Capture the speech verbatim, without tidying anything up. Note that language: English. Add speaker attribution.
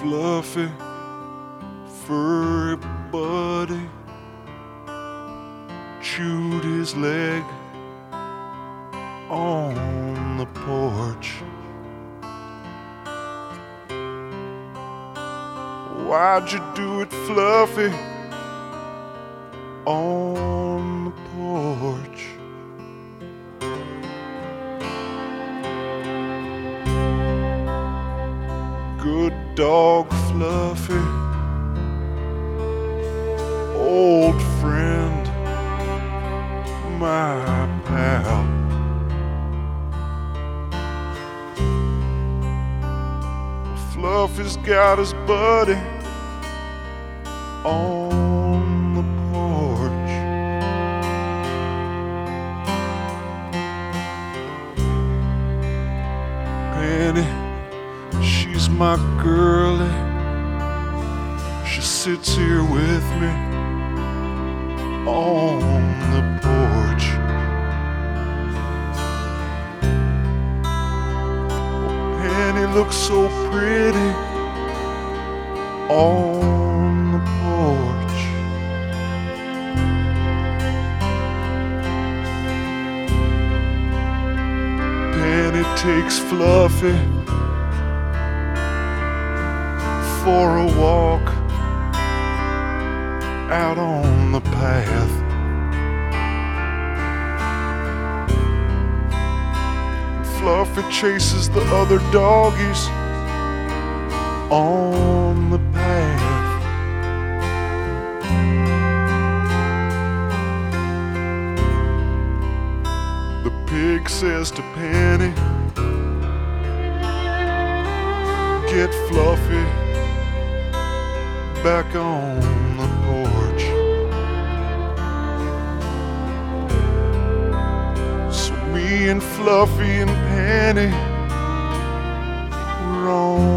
Speaker 1: Fluffy, furry buddy chewed his leg on the porch. Why'd you do it, Fluffy, on the porch? Good dog, Fluffy, old friend, my pal. Fluffy's got his buddy on the porch. Penny, she's my girlie. She sits here with me on the porch. Penny looks so pretty on the porch. Penny takes Fluffy for a walk out on the path. Fluffy chases the other doggies on the path. The pig says to Penny, get Fluffy back on the porch. So me and Fluffy and Penny were on